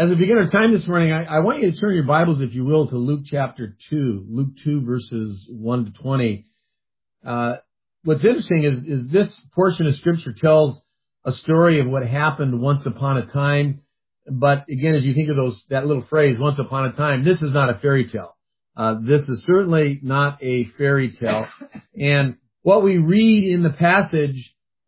As we begin our time this morning, I want you to turn your Bibles, if you will, to Luke chapter 2. Luke 2 verses 1 to 20. What's interesting is this portion of Scripture tells a story of what happened once upon a time. But again, as you think of that little phrase, once upon a time, this is not a fairy tale. This is certainly not a fairy tale. And what we read in the passages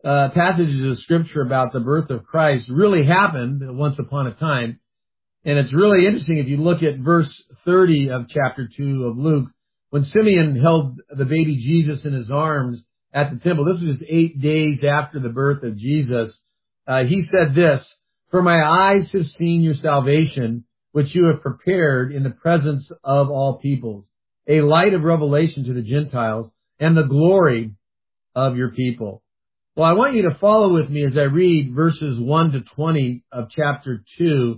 of Scripture about the birth of Christ really happened once upon a time. And it's really interesting if you look at verse 30 of chapter 2 of Luke, when Simeon held the baby Jesus in his arms at the temple. This was 8 days after the birth of Jesus. He said this, "For my eyes have seen your salvation, which you have prepared in the presence of all peoples, a light of revelation to the Gentiles and the glory of your people." Well, I want you to follow with me as I read verses 1 to 20 of chapter 2,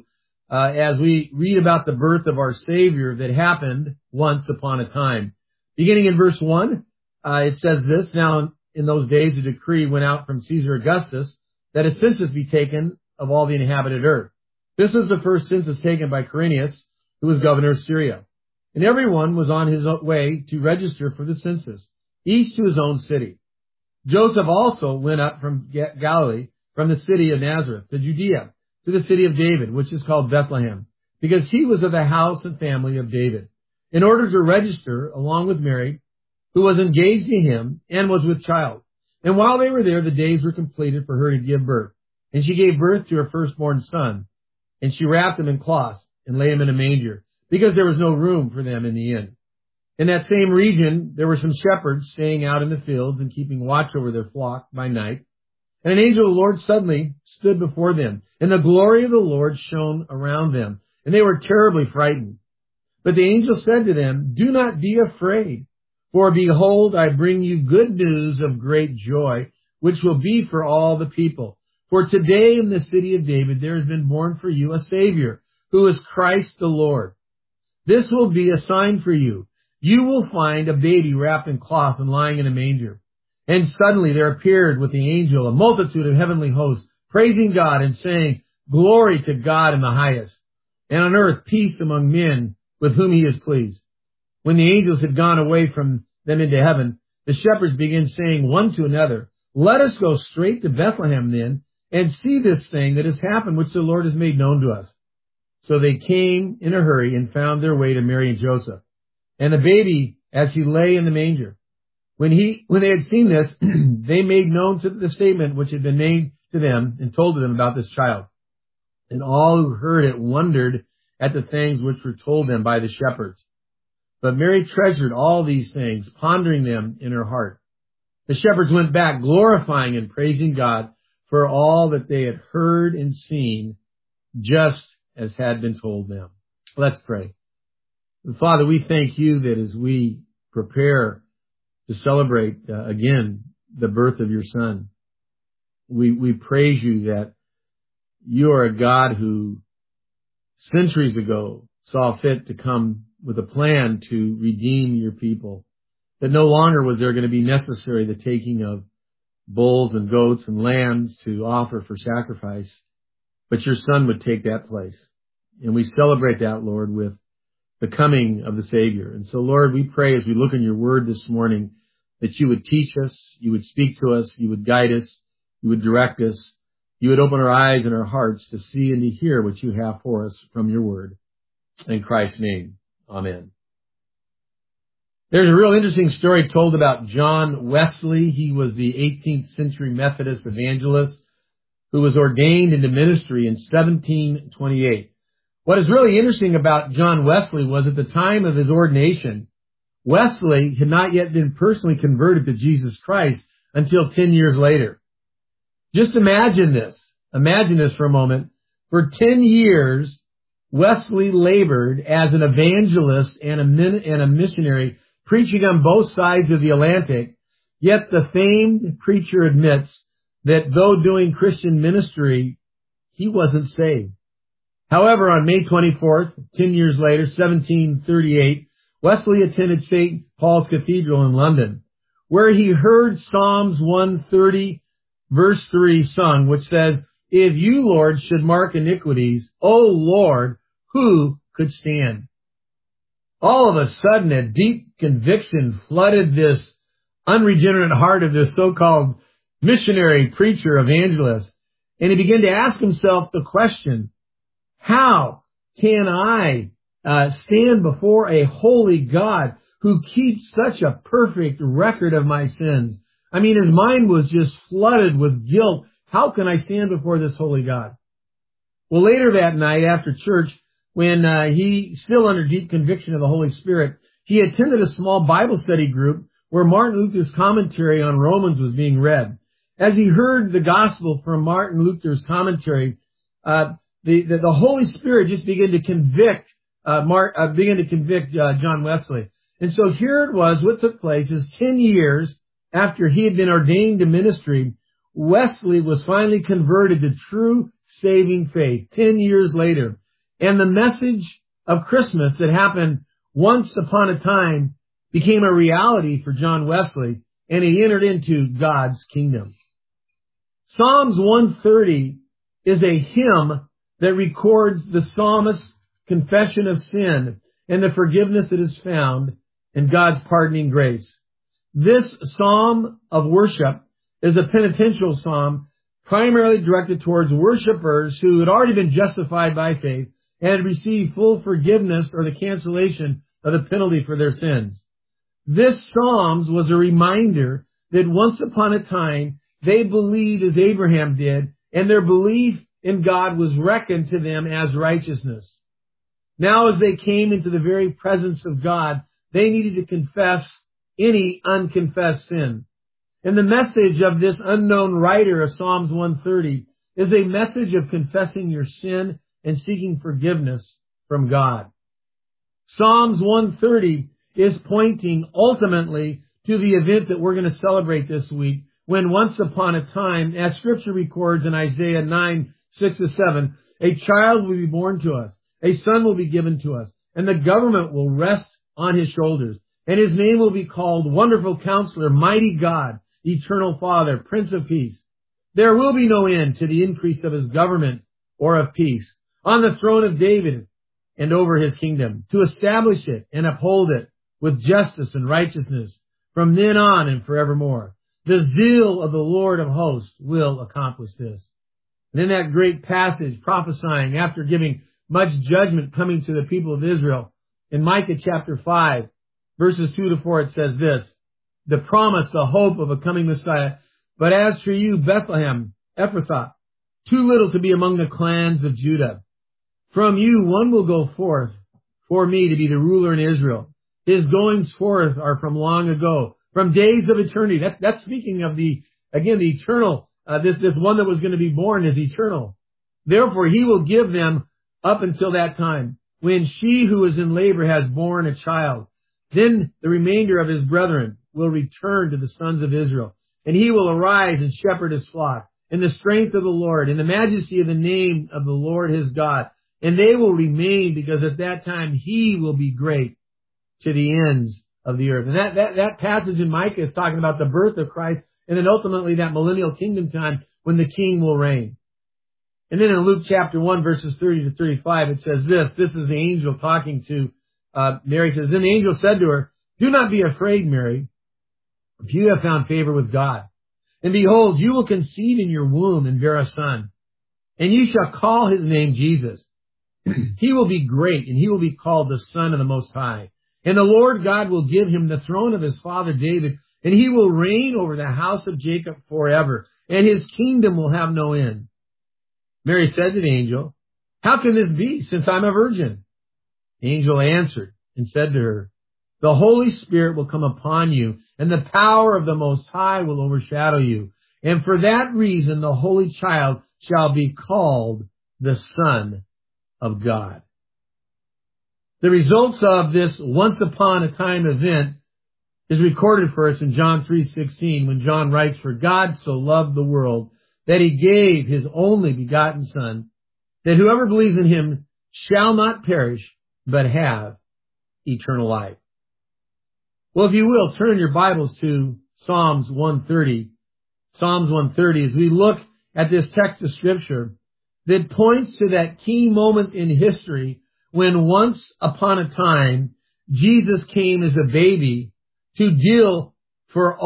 as we read about the birth of our Savior that happened once upon a time. Beginning in verse 1, it says this, "Now in those days a decree went out from Caesar Augustus that a census be taken of all the inhabited earth. This was the first census taken by Quirinius, who was governor of Syria. And everyone was on his way to register for the census, each to his own city. Joseph also went up from Galilee, from the city of Nazareth to Judea, to the city of David, which is called Bethlehem, because he was of the house and family of David, in order to register along with Mary, who was engaged to him and was with child. And while they were there, the days were completed for her to give birth. And she gave birth to her firstborn son. And she wrapped him in cloths and laid him in a manger, because there was no room for them in the inn. In that same region, there were some shepherds staying out in the fields and keeping watch over their flock by night. And an angel of the Lord suddenly stood before them, and the glory of the Lord shone around them, and they were terribly frightened. But the angel said to them, 'Do not be afraid, for behold, I bring you good news of great joy, which will be for all the people. For today in the city of David there has been born for you a Savior, who is Christ the Lord. This will be a sign for you. You will find a baby wrapped in cloths and lying in a manger.' And suddenly there appeared with the angel a multitude of heavenly hosts, praising God and saying, 'Glory to God in the highest, and on earth peace among men with whom he is pleased.' When the angels had gone away from them into heaven, the shepherds began saying one to another, 'Let us go straight to Bethlehem then, and see this thing that has happened, which the Lord has made known to us.' So they came in a hurry and found their way to Mary and Joseph, and the baby as he lay in the manger. When they had seen this, they made known to the statement which had been made to them and told to them about this child. And all who heard it wondered at the things which were told them by the shepherds. But Mary treasured all these things, pondering them in her heart. The shepherds went back, glorifying and praising God for all that they had heard and seen, just as had been told them." Let's pray. Father, we thank you that as we prepare to celebrate again the birth of your Son, we praise you that you are a God who centuries ago saw fit to come with a plan to redeem your people, that no longer was there going to be necessary the taking of bulls and goats and lambs to offer for sacrifice, but your Son would take that place. And we celebrate that, Lord, with the coming of the Savior. And so, Lord, we pray as we look in your word this morning that you would teach us, you would speak to us, you would guide us, you would direct us, you would open our eyes and our hearts to see and to hear what you have for us from your word. In Christ's name, amen. There's a real interesting story told about John Wesley. He was the 18th century Methodist evangelist who was ordained into ministry in 1728. What is really interesting about John Wesley was at the time of his ordination, Wesley had not yet been personally converted to Jesus Christ until 10 years later. Just imagine this. Imagine this for a moment. For 10 years, Wesley labored as an evangelist and a missionary, preaching on both sides of the Atlantic, yet the famed preacher admits that though doing Christian ministry, he wasn't saved. However, on May 24th, 10 years later, 1738, Wesley attended St. Paul's Cathedral in London, where he heard Psalms 130, verse 3 sung, which says, if you, Lord, should mark iniquities, O Lord, who could stand? All of a sudden, a deep conviction flooded this unregenerate heart of this so-called missionary, preacher, evangelist. And he began to ask himself the question, how can I stand before a holy God who keeps such a perfect record of my sins? I mean, his mind was just flooded with guilt. How can I stand before this holy God? Well, later that night after church, when he, still under deep conviction of the Holy Spirit, he attended a small Bible study group where Martin Luther's commentary on Romans was being read. As he heard the gospel from Martin Luther's commentary, the Holy Spirit just began to convict John Wesley. And so here it was, what took place is 10 years after he had been ordained to ministry, Wesley was finally converted to true saving faith 10 years later. And the message of Christmas that happened once upon a time became a reality for John Wesley, and he entered into God's kingdom. Psalms 130 is a hymn that records the psalmist's confession of sin and the forgiveness that is found in God's pardoning grace. This psalm of worship is a penitential psalm primarily directed towards worshipers who had already been justified by faith and had received full forgiveness or the cancellation of the penalty for their sins. This psalm was a reminder that once upon a time they believed as Abraham did, and their belief in God was reckoned to them as righteousness. Now as they came into the very presence of God, they needed to confess any unconfessed sin. And the message of this unknown writer of Psalms 130 is a message of confessing your sin and seeking forgiveness from God. Psalms 130 is pointing ultimately to the event that we're going to celebrate this week, when once upon a time, as Scripture records in Isaiah 9, 6-7, a child will be born to us, a son will be given to us, and the government will rest on his shoulders. And his name will be called Wonderful Counselor, Mighty God, Eternal Father, Prince of Peace. There will be no end to the increase of his government or of peace on the throne of David and over his kingdom, to establish it and uphold it with justice and righteousness from then on and forevermore. The zeal of the Lord of hosts will accomplish this. And in that great passage prophesying after giving much judgment coming to the people of Israel, in Micah chapter 5, verses 2-4, it says this, the promise, the hope of a coming Messiah. But as for you, Bethlehem, Ephrathah, too little to be among the clans of Judah. From you one will go forth for me to be the ruler in Israel. His goings forth are from long ago, from days of eternity. That's speaking of the eternal, this one that was going to be born is eternal. Therefore he will give them up until that time, when she who is in labor has borne a child. Then the remainder of his brethren will return to the sons of Israel, and he will arise and shepherd his flock in the strength of the Lord, in the majesty of the name of the Lord his God. And they will remain, because at that time he will be great to the ends of the earth. And that passage in Micah is talking about the birth of Christ, and then ultimately that millennial kingdom time when the king will reign. And then in Luke chapter 1, verses 30-35, it says this. This is the angel talking to Mary. It says, then the angel said to her, do not be afraid, Mary, if you have found favor with God. And behold, you will conceive in your womb and bear a son, and you shall call his name Jesus. He will be great, and he will be called the Son of the Most High. And the Lord God will give him the throne of his father David, and he will reign over the house of Jacob forever, and his kingdom will have no end. Mary said to the angel, how can this be, since I'm a virgin? The angel answered and said to her, the Holy Spirit will come upon you, and the power of the Most High will overshadow you. And for that reason, the Holy Child shall be called the Son of God. The results of this once upon a time event is recorded for us in John 3:16, when John writes, for God so loved the world that he gave his only begotten Son, that whoever believes in him shall not perish, but have eternal life. Well, if you will, turn your Bibles to Psalms 130. Psalms 130, as we look at this text of Scripture that points to that key moment in history when once upon a time Jesus came as a baby to deal for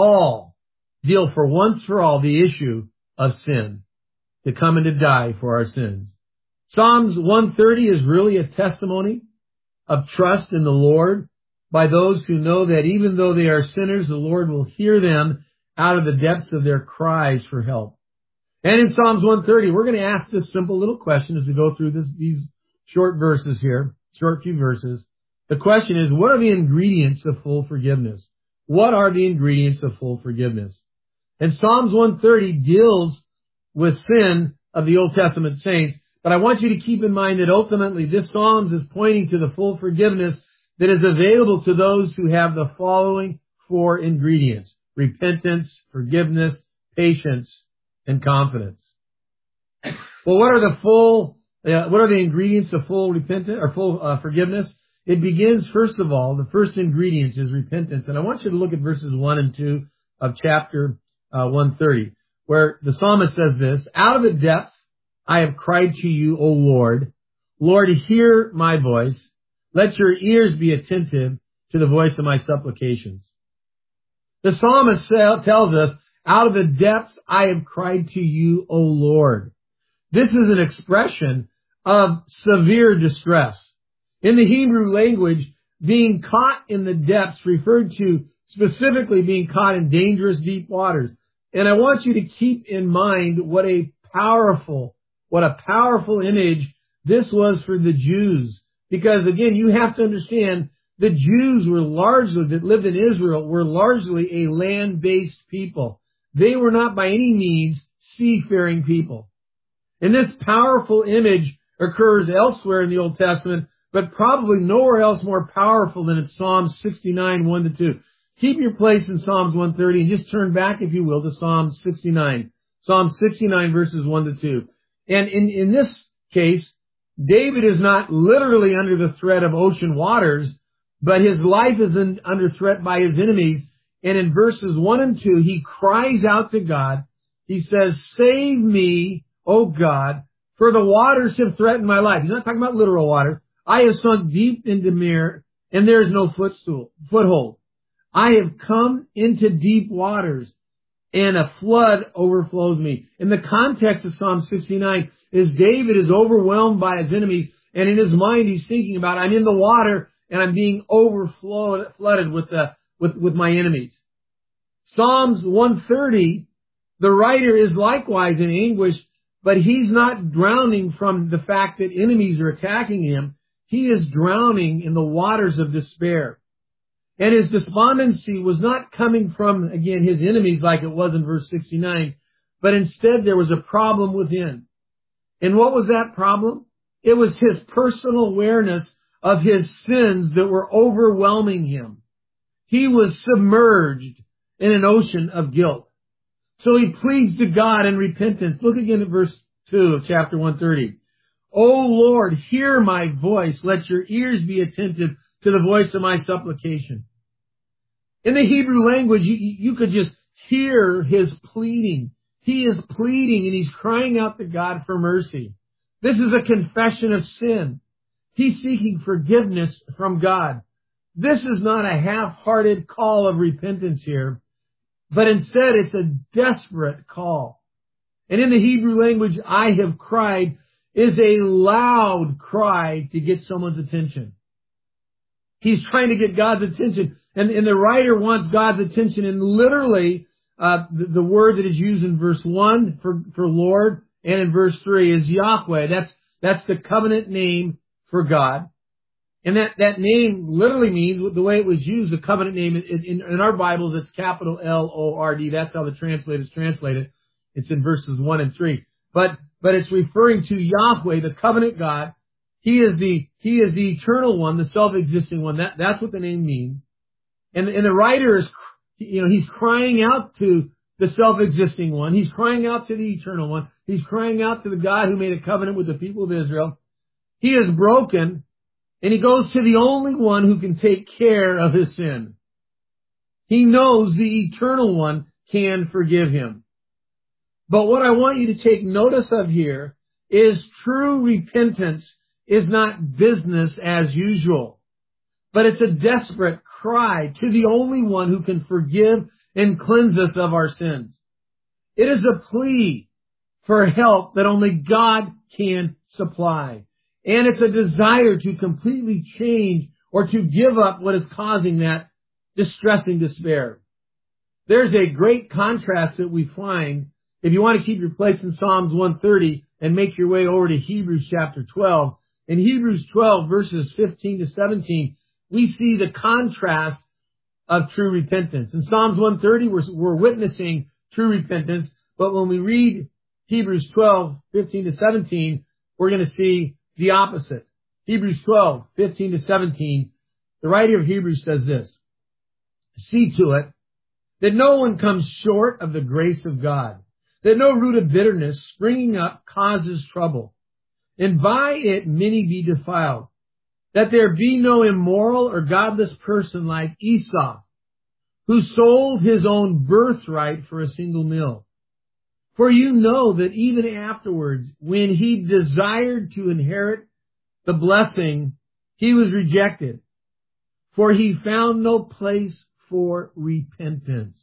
once for all the issue of sin, to come and to die for our sins. Psalms 130 is really a testimony of trust in the Lord by those who know that even though they are sinners, the Lord will hear them out of the depths of their cries for help. And in Psalms 130, we're going to ask this simple little question as we go through these short verses here, short few verses. The question is, what are the ingredients of full forgiveness? What are the ingredients of full forgiveness? And Psalms 130 deals with sin of the Old Testament saints, but I want you to keep in mind that ultimately this Psalms is pointing to the full forgiveness that is available to those who have the following four ingredients: repentance, forgiveness, patience, and confidence. Well, what are the ingredients of full repentance or full forgiveness? It begins, first of all, the first ingredient is repentance. And I want you to look at verses 1 and 2 of chapter 130, where the psalmist says this: out of the depths I have cried to you, O Lord. Lord, hear my voice. Let your ears be attentive to the voice of my supplications. The psalmist tells us, out of the depths I have cried to you, O Lord. This is an expression of severe distress. In the Hebrew language, being caught in the depths referred to specifically being caught in dangerous deep waters. And I want you to keep in mind what a powerful image this was for the Jews. Because again, you have to understand, the Jews that lived in Israel were largely a land-based people. They were not by any means seafaring people. And this powerful image occurs elsewhere in the Old Testament, but probably nowhere else more powerful than in Psalms 69, 1-2. Keep your place in Psalms 130 and just turn back, if you will, to Psalm 69. Psalm 69 verses 1-2. And in this case, David is not literally under the threat of ocean waters, but his life is under threat by his enemies. And in verses 1 and 2, he cries out to God. He says, save me, O God, for the waters have threatened my life. He's not talking about literal waters. I have sunk deep into mire, and there is no foothold. I have come into deep waters, and a flood overflows me. In the context of Psalm 69, is David is overwhelmed by his enemies, and in his mind he's thinking about, I'm in the water, and I'm being flooded with my enemies. Psalms 130, the writer is likewise in anguish, but he's not drowning from the fact that enemies are attacking him. He is drowning in the waters of despair. And his despondency was not coming from, again, his enemies like it was in verse 69, but instead there was a problem within. And what was that problem? It was his personal awareness of his sins that were overwhelming him. He was submerged in an ocean of guilt. So he pleads to God in repentance. Look again at verse 2 of chapter 130. O Lord, hear my voice. Let your ears be attentive to the voice of my supplication. In the Hebrew language, you could just hear his pleading. He is pleading and he's crying out to God for mercy. This is a confession of sin. He's seeking forgiveness from God. This is not a half-hearted call of repentance here, but instead it's a desperate call. And in the Hebrew language, I have cried is a loud cry to get someone's attention. He's trying to get God's attention. And the writer wants God's attention. And literally, the word that is used in verse 1 for Lord and in verse 3 is Yahweh. That's the covenant name for God. And that name literally means, the way it was used, the covenant name, in our Bibles, it's capital L-O-R-D. That's how the translators translate it. It's in verses 1 and 3. But it's referring to Yahweh, the covenant God. He is the eternal one, the self-existing one. That's what the name means. And the writer is, he's crying out to the self-existing one. He's crying out to the eternal one. He's crying out to the God who made a covenant with the people of Israel. He is broken, and he goes to the only one who can take care of his sin. He knows the eternal one can forgive him. But what I want you to take notice of here is true repentance is not business as usual, but it's a desperate cry to the only one who can forgive and cleanse us of our sins. It is a plea for help that only God can supply. And it's a desire to completely change or to give up what is causing that distressing despair. There's a great contrast that we find if you want to keep your place in Psalms 130 and make your way over to Hebrews chapter 12. In Hebrews 12 verses 15 to 17, we see the contrast of true repentance. In Psalms 130, we're witnessing true repentance, but when we read Hebrews 12, 15 to 17, we're going to see the opposite. Hebrews 12, 15 to 17, the writer of Hebrews says this, "See to it that no one comes short of the grace of God, that no root of bitterness springing up causes trouble, and by it many be defiled, that there be no immoral or godless person like Esau, who sold his own birthright for a single meal. For you know that even afterwards, when he desired to inherit the blessing, he was rejected, for he found no place for repentance,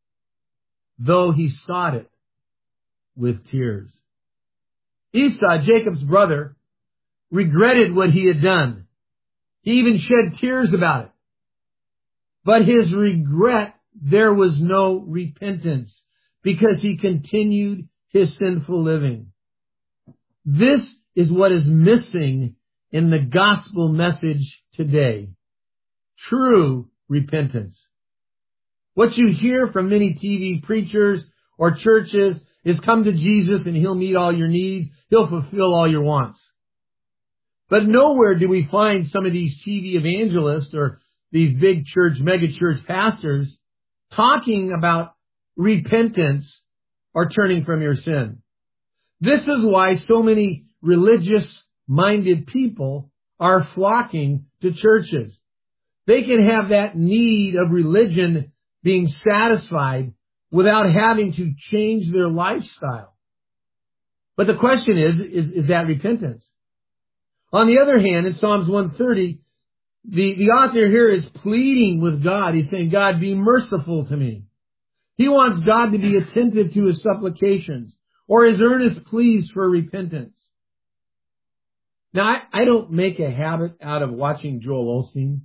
though he sought it with tears." Esau, Jacob's brother, regretted what he had done. He even shed tears about it. But his regret, there was no repentance, because he continued his sinful living. This is what is missing in the gospel message today. True repentance. What you hear from many TV preachers or churches is come to Jesus and he'll meet all your needs. He'll fulfill all your wants. But nowhere do we find some of these TV evangelists or these big church, mega church pastors talking about repentance or turning from your sin. This is why so many religious-minded people are flocking to churches. They can have that need of religion being satisfied without having to change their lifestyle. But the question is that repentance? On the other hand, in Psalms 130, the author here is pleading with God. He's saying, God, be merciful to me. He wants God to be attentive to his supplications or his earnest pleas for repentance. Now, I don't make a habit out of watching Joel Osteen.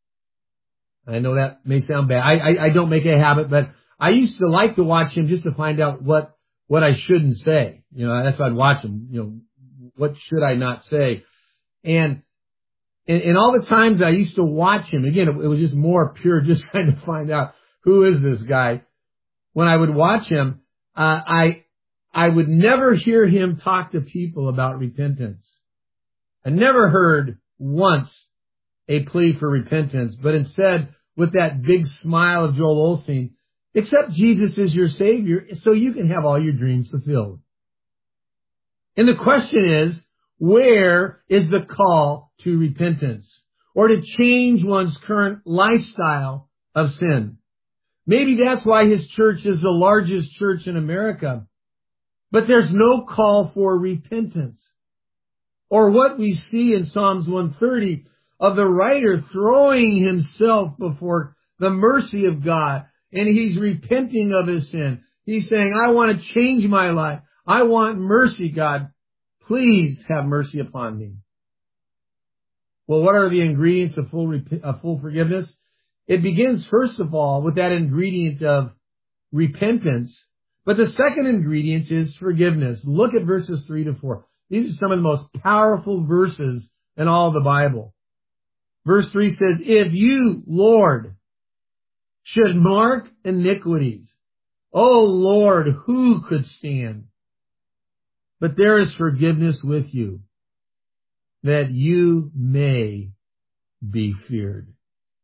I know that may sound bad. I don't make a habit, but I used to like to watch him just to find out what I shouldn't say. You know, that's why I'd watch him. You know, what should I not say? And all the times I used to watch him, again, it was just more pure, just trying to find out who is this guy. When I would watch him, I would never hear him talk to people about repentance. I never heard once a plea for repentance, but instead, with that big smile of Joel Osteen, accept Jesus as your Savior so you can have all your dreams fulfilled. And the question is, where is the call to repentance or to change one's current lifestyle of sin? Maybe that's why his church is the largest church in America, but there's no call for repentance. Or what we see in Psalms 130 of the writer throwing himself before the mercy of God, and he's repenting of his sin. He's saying, I want to change my life. I want mercy, God. Please have mercy upon me. Well, what are the ingredients of full forgiveness? It begins, first of all, with that ingredient of repentance. But the second ingredient is forgiveness. Look at verses 3 to 4. These are some of the most powerful verses in all of the Bible. Verse 3 says, if you, Lord, should mark iniquities, O Lord, who could stand? But there is forgiveness with you, that you may be feared.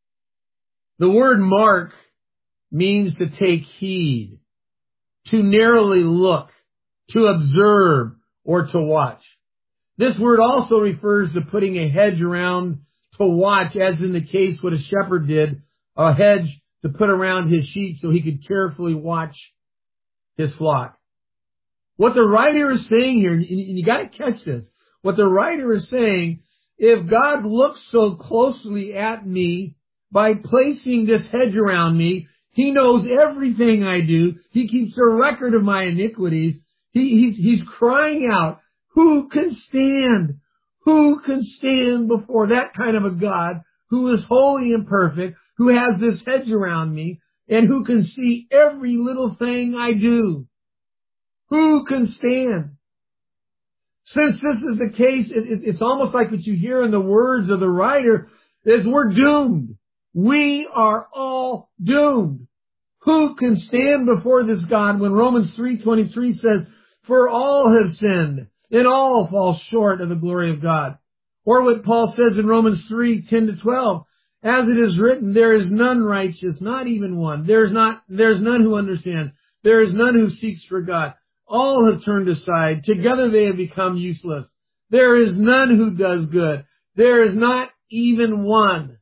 The word mark means to take heed, to narrowly look, to observe, or to watch. This word also refers to putting a hedge around to watch, as in the case what a shepherd did, a hedge to put around his sheep so he could carefully watch his flock. What the writer is saying here, and you got to catch this, what the writer is saying, if God looks so closely at me by placing this hedge around me, He knows everything I do. He keeps a record of my iniquities. He's crying out, who can stand? Who can stand before that kind of a God who is holy and perfect, who has this hedge around me, and who can see every little thing I do? Who can stand? Since this is the case, it's almost like what you hear in the words of the writer is we're doomed. We are all doomed. Who can stand before this God when Romans 3:23 says, for all have sinned and all fall short of the glory of God? Or what Paul says in Romans 3:10-12, as it is written, there is none righteous, not even one. There's none who understands. There is none who seeks for God. All have turned aside. Together they have become useless. There is none who does good. There is not even one.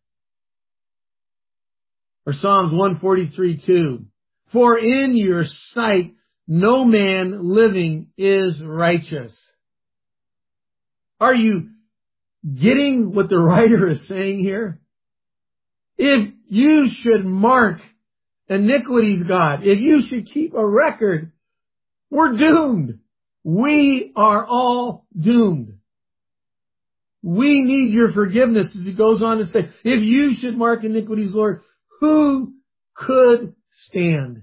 Or Psalms 143:2. For in your sight no man living is righteous. Are you getting what the writer is saying here? If you should mark iniquities, God, if you should keep a record, we're doomed. We are all doomed. We need your forgiveness, as he goes on to say, if you should mark iniquities, Lord, who could stand?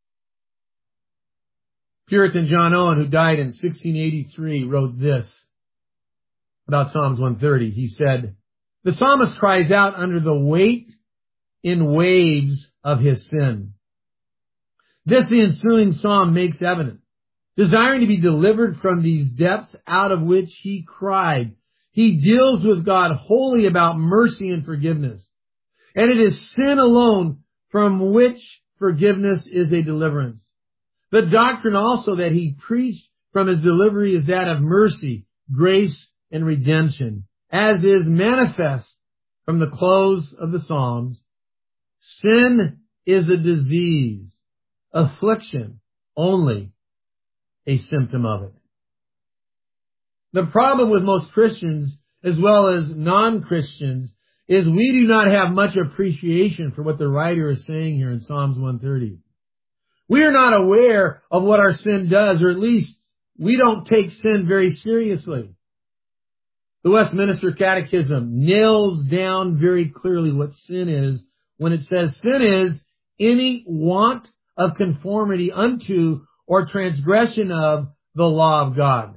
Puritan John Owen, who died in 1683, wrote this about Psalms 130. He said, the psalmist cries out under the weight in waves of his sin. This the ensuing psalm makes evident. Desiring to be delivered from these depths out of which he cried, he deals with God wholly about mercy and forgiveness. And it is sin alone from which forgiveness is a deliverance. The doctrine also that he preached from his delivery is that of mercy, grace, and redemption, as is manifest from the close of the Psalms. Sin is a disease, affliction, only a symptom of it. The problem with most Christians, as well as non-Christians, is we do not have much appreciation for what the writer is saying here in Psalms 130. We are not aware of what our sin does, or at least we don't take sin very seriously. The Westminster Catechism nails down very clearly what sin is when it says sin is any want of conformity unto or transgression of the law of God.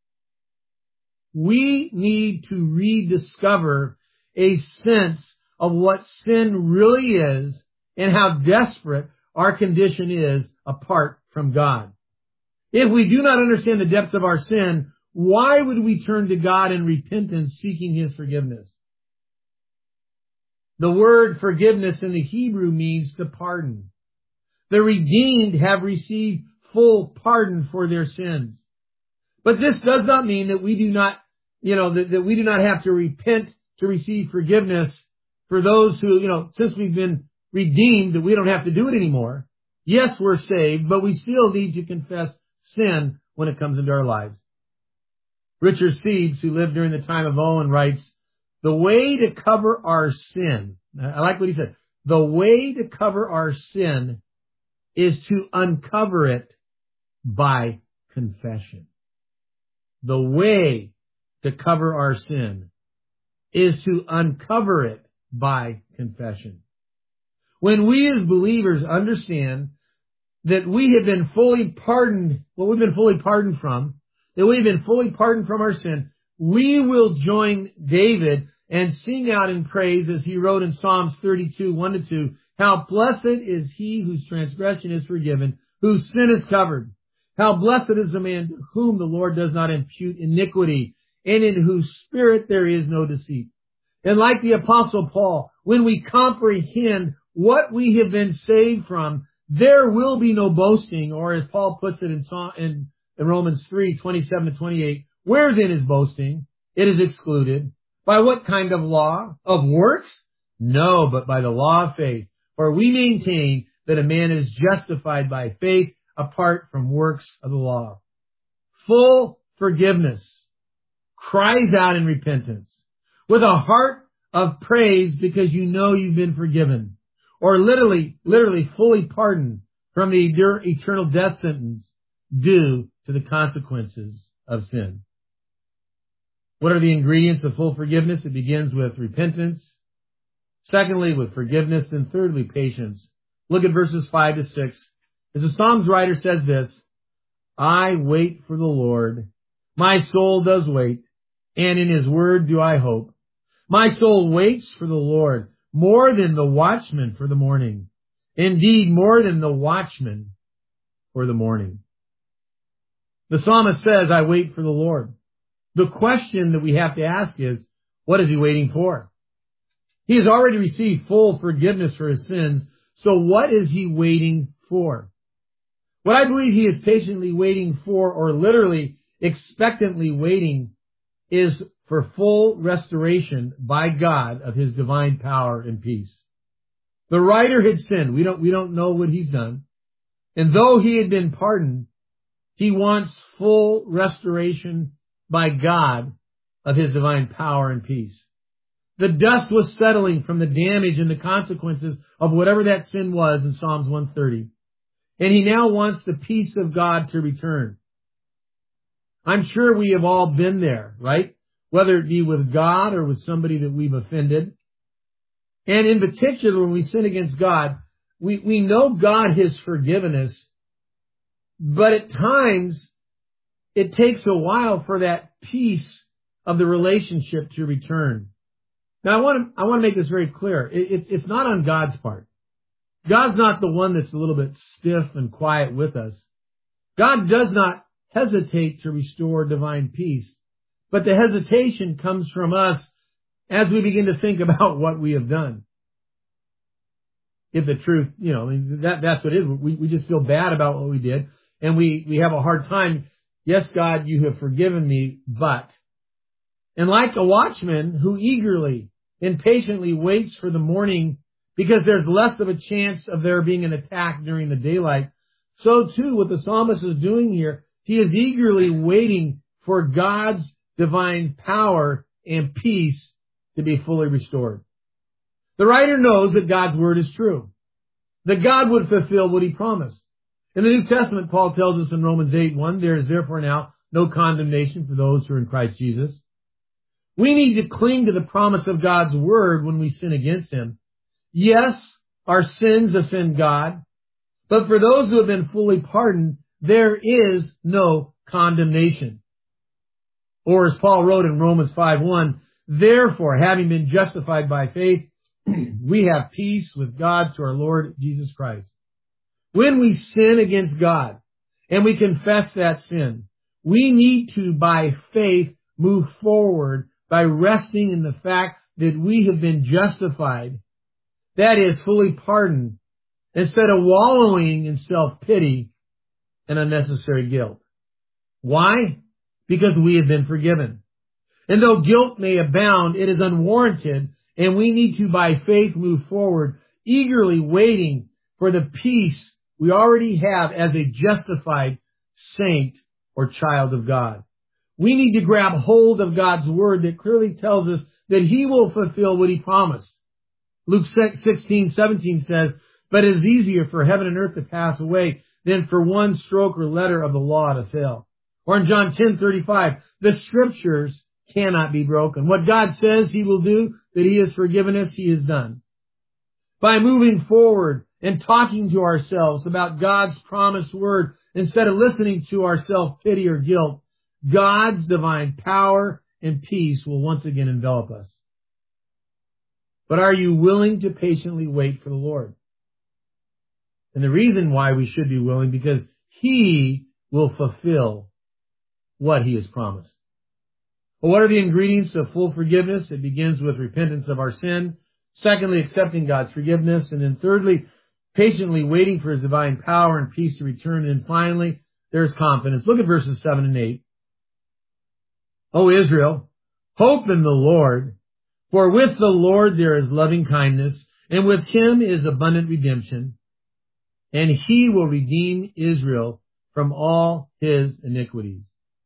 We need to rediscover a sense of what sin really is and how desperate our condition is apart from God. If we do not understand the depths of our sin, why would we turn to God in repentance seeking His forgiveness? The word forgiveness in the Hebrew means to pardon. The redeemed have received full pardon for their sins. But this does not mean that we do not, that we do not have to repent to receive forgiveness for those who, since we've been redeemed, that we don't have to do it anymore. Yes, we're saved, but we still need to confess sin when it comes into our lives. Richard Sibbes, who lived during the time of Owen, writes, the way to cover our sin, I like what he said, the way to cover our sin is to uncover it by confession. The way to cover our sin is to uncover it by confession. When we as believers understand that we have been fully pardoned, we've been fully pardoned from, that we've been fully pardoned from our sin, we will join David and sing out in praise, as he wrote in Psalms 32, 1-2, how blessed is he whose transgression is forgiven, whose sin is covered. How blessed is the man to whom the Lord does not impute iniquity, and in whose spirit there is no deceit. And like the Apostle Paul, when we comprehend what we have been saved from, there will be no boasting, or as Paul puts it in Romans 3, 27-28, where then is boasting? It is excluded. By what kind of law? Of works? No, but by the law of faith. For we maintain that a man is justified by faith apart from works of the law. full forgiveness, cries out in repentance, with a heart of praise because you know you've been forgiven, or literally fully pardoned from the eternal death sentence due to the consequences of sin. What are the ingredients of full forgiveness? It begins with repentance. Secondly, with forgiveness. And thirdly, patience. Look at verses 5 to 6. As the Psalms writer says this, I wait for the Lord. My soul does wait, and in his word do I hope. My soul waits for the Lord more than the watchman for the morning. Indeed, more than the watchman for the morning. The psalmist says, I wait for the Lord. The question that we have to ask is, what is he waiting for? He has already received full forgiveness for his sins, so what is he waiting for? What I believe he is patiently waiting for, or literally expectantly waiting, is for full restoration by God of his divine power and peace. The writer had sinned. We don't know what he's done. And though he had been pardoned, he wants full restoration by God of his divine power and peace. The dust was settling from the damage and the consequences of whatever that sin was in Psalms 130. And he now wants the peace of God to return. I'm sure we have all been there, right? Whether it be with God or with somebody that we've offended. And in particular, when we sin against God, we know God has forgiven us, but at times it takes a while for that peace of the relationship to return. Now, I want to make this very clear. It's not on God's part. God's not the one that's a little bit stiff and quiet with us. God does not hesitate to restore divine peace, but the hesitation comes from us as we begin to think about what we have done. If the truth, that's what it is. We just feel bad about what we did, and we have a hard time. Yes, God, you have forgiven me, but. And like a watchman who eagerly and patiently waits for the morning because there's less of a chance of there being an attack during the daylight, so too what the psalmist is doing here, he is eagerly waiting for God's divine power and peace to be fully restored. The writer knows that God's word is true, that God would fulfill what he promised. In the New Testament, Paul tells us in Romans 8:1, there is therefore now no condemnation for those who are in Christ Jesus. We need to cling to the promise of God's word when we sin against him. Yes, our sins offend God, but for those who have been fully pardoned, there is no condemnation. Or as Paul wrote in Romans 5:1, therefore, having been justified by faith, we have peace with God through our Lord Jesus Christ. When we sin against God and we confess that sin, we need to, by faith, move forward by resting in the fact that we have been justified, that is, fully pardoned, instead of wallowing in self-pity and unnecessary guilt. Why? Because we have been forgiven. And though guilt may abound, it is unwarranted, and we need to, by faith, move forward, eagerly waiting for the peace we already have as a justified saint or child of God. We need to grab hold of God's word that clearly tells us that he will fulfill what he promised. Luke 16:17 says, but it is easier for heaven and earth to pass away than for one stroke or letter of the law to fail. Or in John 10:35, the scriptures cannot be broken. What God says he will do, that he has forgiven us, he has done. By moving forward and talking to ourselves about God's promised word instead of listening to our self-pity or guilt, God's divine power and peace will once again envelop us. But are you willing to patiently wait for the Lord? And the reason why we should be willing, because he will fulfill what he has promised. Well, what are the ingredients of full forgiveness? It begins with repentance of our sin. Secondly, accepting God's forgiveness. And then thirdly, patiently waiting for his divine power and peace to return. And finally, there's confidence. Look at verses 7 and 8. O Israel, hope in the Lord, for with the Lord there is loving kindness, and with him is abundant redemption, and he will redeem Israel from all his iniquities.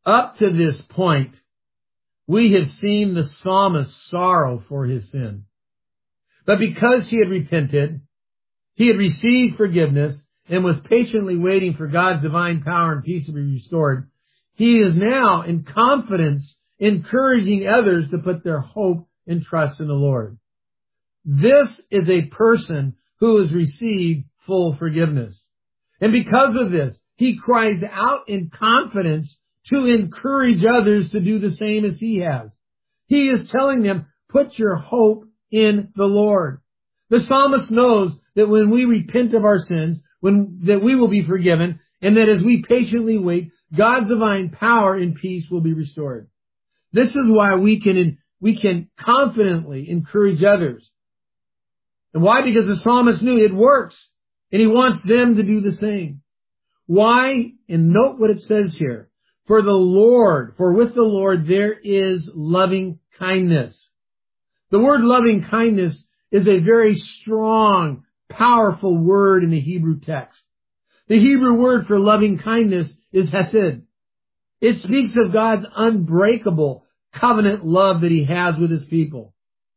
Up to this point, we have seen the psalmist's sorrow for his sin. But because he had repented, he had received forgiveness, and was patiently waiting for God's divine power and peace to be restored, he is now in confidence encouraging others to put their hope and trust in the Lord. This is a person who has received full forgiveness. And because of this, he cries out in confidence to encourage others to do the same as he has. He is telling them, put your hope in the Lord. The psalmist knows that when we repent of our sins, that we will be forgiven, and that as we patiently wait, God's divine power and peace will be restored. This is why we can confidently encourage others. And why? Because the psalmist knew it works, and he wants them to do the same. Why? And note what it says here. For with the Lord there is loving kindness. The word loving kindness is a very strong, powerful word in the Hebrew text. The Hebrew word for loving kindness is hesed. It speaks of God's unbreakable covenant love that he has with his people.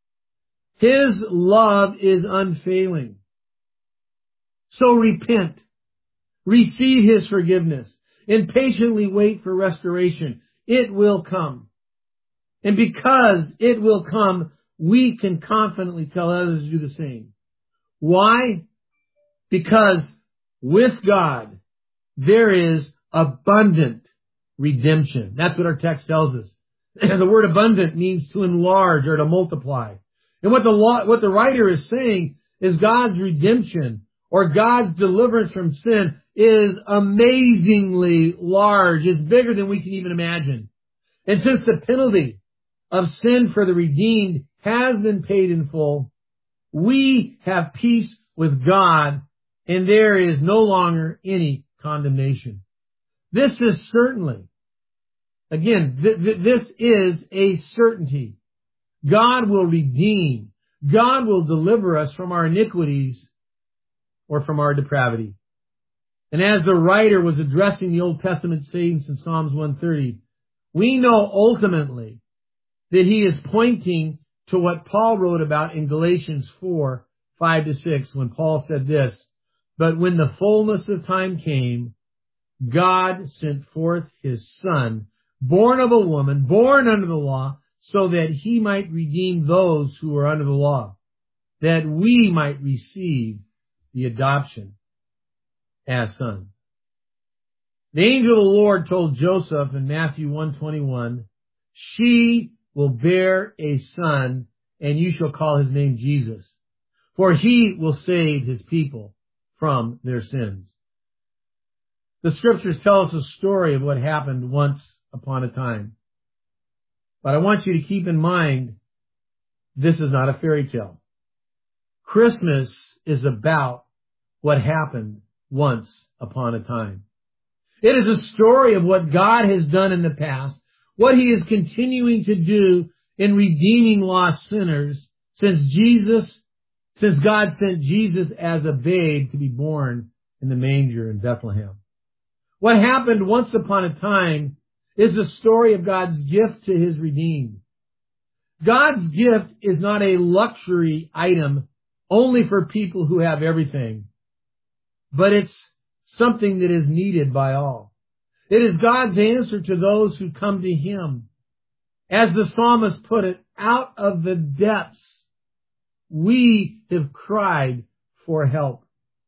His love is unfailing. So repent, receive his forgiveness, and patiently wait for restoration. It will come. And because it will come, we can confidently tell others to do the same. Why? Because with God, there is abundant redemption. That's what our text tells us. The word abundant means to enlarge or to multiply. And what the writer is saying is God's redemption or God's deliverance from sin is amazingly large. It's bigger than we can even imagine. And since the penalty of sin for the redeemed has been paid in full, we have peace with God, and there is no longer any condemnation. This is certainly, again, this is a certainty. God will redeem. God will deliver us from our iniquities or from our depravity. And as the writer was addressing the Old Testament saints in Psalms 130, we know ultimately that he is pointing to what Paul wrote about in Galatians 4, 5-6, when Paul said this, but when the fullness of time came, God sent forth his Son, born of a woman, born under the law, so that he might redeem those who were under the law, that we might receive the adoption as sons. The angel of the Lord told Joseph in Matthew 1:21, she will bear a son, and you shall call his name Jesus, for he will save his people from their sins. The scriptures tell us a story of what happened once upon a time. But I want you to keep in mind, this is not a fairy tale. Christmas is about what happened once upon a time. It is a story of what God has done in the past, what he is continuing to do in redeeming lost sinners since God sent Jesus as a babe to be born in the manger in Bethlehem. What happened once upon a time is the story of God's gift to his redeemed. God's gift is not a luxury item only for people who have everything, but it's something that is needed by all. It is God's answer to those who come to him. As the psalmist put it, out of the depths we have cried for help.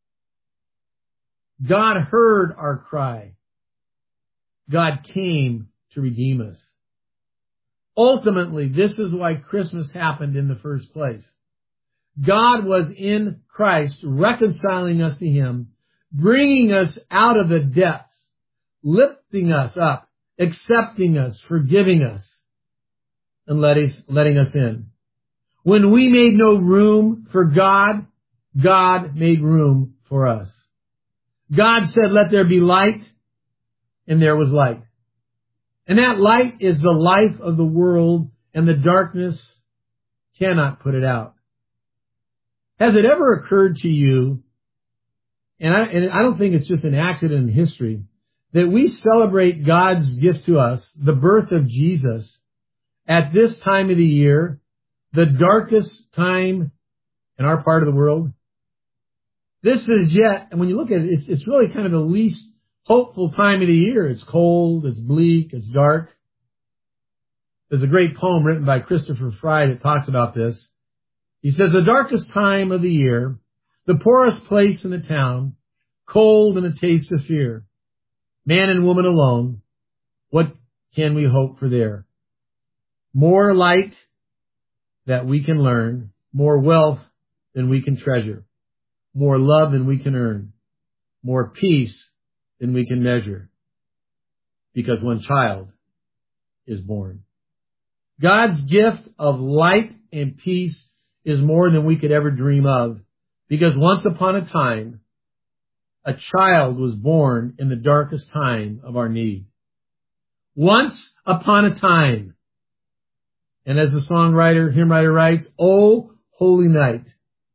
God heard our cry. God came to redeem us. Ultimately, this is why Christmas happened in the first place. God was in Christ reconciling us to him, bringing us out of the depths, lifting us up, accepting us, forgiving us, and letting us in. When we made no room for God, God made room for us. God said, let there be light, and there was light. And that light is the life of the world, and the darkness cannot put it out. Has it ever occurred to you, and I don't think it's just an accident in history, that we celebrate God's gift to us, the birth of Jesus, at this time of the year, the darkest time in our part of the world? This is yet, and when you look at it, it's really kind of the least hopeful time of the year. It's cold, it's bleak, it's dark. There's a great poem written by Christopher Fry that talks about this. He says, the darkest time of the year, the poorest place in the town, cold and a taste of fear. Man and woman alone, what can we hope for there? More light that we can learn, more wealth than we can treasure, more love than we can earn, more peace than we can measure, because one child is born. God's gift of light and peace is more than we could ever dream of, because once upon a time, a child was born in the darkest time of our need. Once upon a time. And as the hymn writer writes, "Oh, holy night."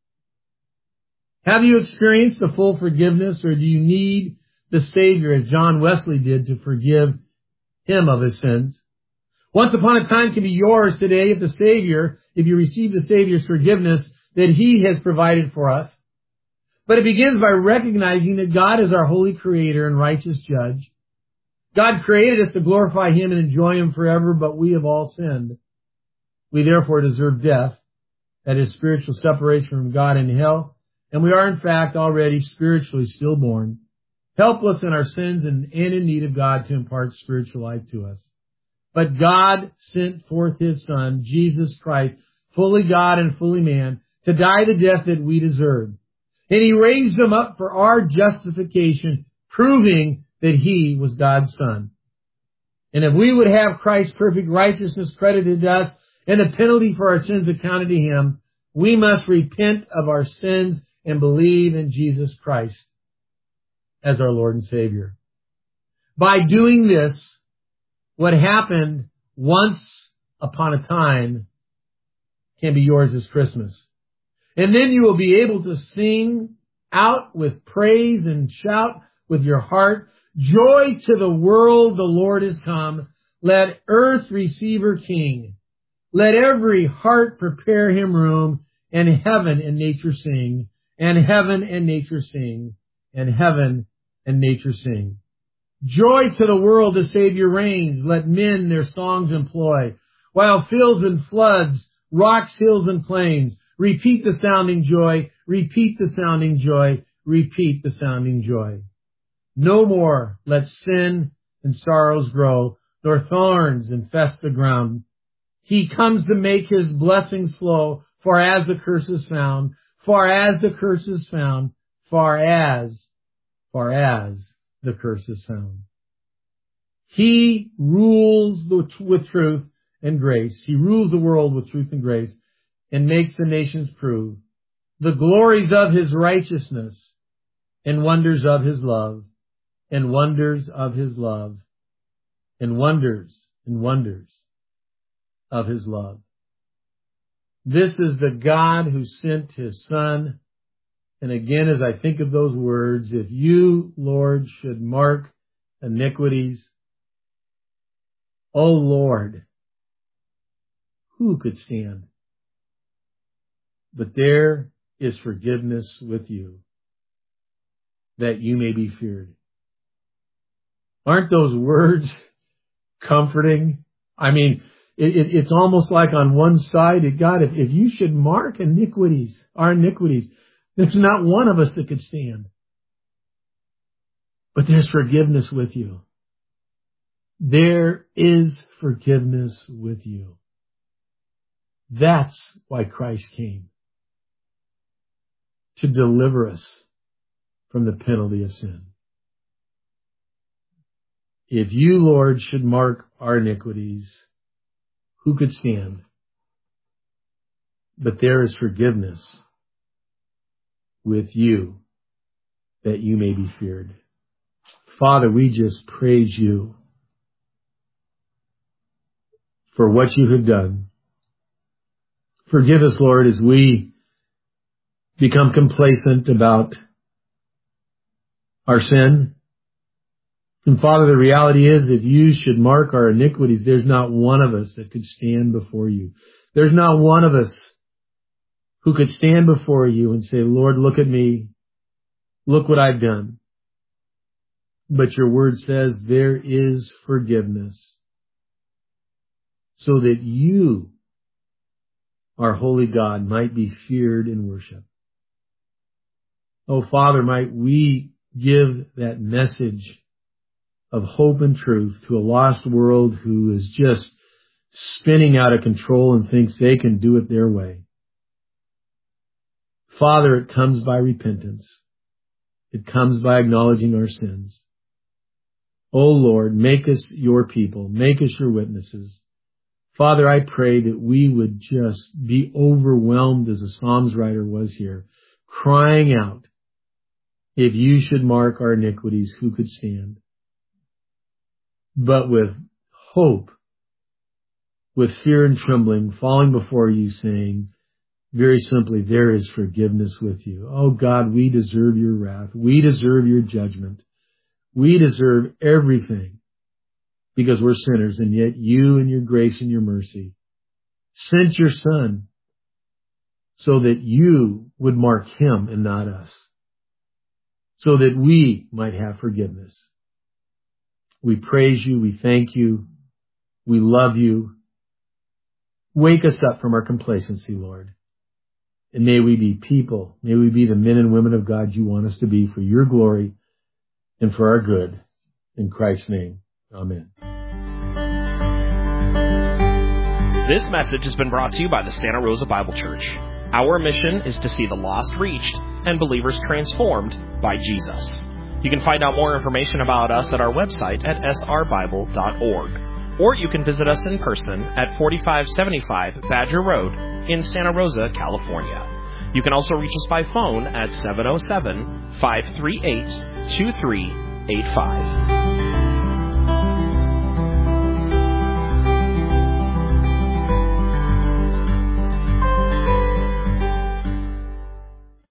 Have you experienced the full forgiveness, or do you need the Savior as John Wesley did to forgive him of his sins? Once upon a time can be yours today if you receive the Savior's forgiveness that He has provided for us. But it begins by recognizing that God is our holy Creator and righteous Judge. God created us to glorify Him and enjoy Him forever, but we have all sinned. We therefore deserve death, that is spiritual separation from God in hell, and we are in fact already spiritually stillborn, helpless in our sins and in need of God to impart spiritual life to us. But God sent forth His Son, Jesus Christ, fully God and fully man, to die the death that we deserved. And He raised Him up for our justification, proving that He was God's Son. And if we would have Christ's perfect righteousness credited to us and the penalty for our sins accounted to Him, we must repent of our sins and believe in Jesus Christ as our Lord and Savior. By doing this, what happened once upon a time can be yours this Christmas. And then you will be able to sing out with praise and shout with your heart, "Joy to the world, the Lord is come. Let earth receive her King. Let every heart prepare Him room, and heaven and nature sing, and heaven and nature sing, and heaven and nature sing. Joy to the world, the Savior reigns. Let men their songs employ, while fields and floods, rocks, hills, and plains repeat the sounding joy, repeat the sounding joy, repeat the sounding joy. No more let sin and sorrows grow, nor thorns infest the ground. He comes to make His blessings flow, far as the curse is found, far as the curse is found, far as the curse is found. He rules with truth and grace. He rules the world with truth and grace, and makes the nations prove the glories of His righteousness and wonders of His love, and wonders of His love, and wonders of His love. This is the God who sent His Son. And again, as I think of those words, if you, Lord, should mark iniquities, O Lord, who could stand? But there is forgiveness with you, that you may be feared. Aren't those words comforting? I mean, it's almost like on one side, God, if you should mark iniquities, our iniquities, there's not one of us that could stand. But there's forgiveness with you. There is forgiveness with you. That's why Christ came. To deliver us from the penalty of sin. If you, Lord, should mark our iniquities, who could stand? But there is forgiveness with you, that you may be feared. Father, we just praise you for what you have done. Forgive us, Lord, as we become complacent about our sin, And Father, the reality is, if you should mark our iniquities, there's not one of us that could stand before you. There's not one of us who could stand before you and say, Lord, look at me. Look what I've done. But your word says there is forgiveness so that you, our holy God, might be feared and worshiped. Oh, Father, might we give that message of hope and truth to a lost world who is just spinning out of control and thinks they can do it their way. Father, it comes by repentance. It comes by acknowledging our sins. Oh Lord, make us your people. Make us your witnesses. Father, I pray that we would just be overwhelmed as the Psalms writer was here, crying out, if you should mark our iniquities, who could stand? But with hope, with fear and trembling, falling before you, saying, very simply, there is forgiveness with you. Oh God, we deserve your wrath. We deserve your judgment. We deserve everything because we're sinners, and yet you in your grace and your mercy sent your Son so that you would mark him and not us, so that we might have forgiveness. We praise you. We thank you. We love you. Wake us up from our complacency, Lord. And may we be people. May we be the men and women of God you want us to be for your glory and for our good. In Christ's name, amen. This message has been brought to you by the Santa Rosa Bible Church. Our mission is to see the lost reached and believers transformed by Jesus. You can find out more information about us at our website at srbible.org. Or you can visit us in person at 4575 Badger Road in Santa Rosa, California. You can also reach us by phone at 707-538-2385.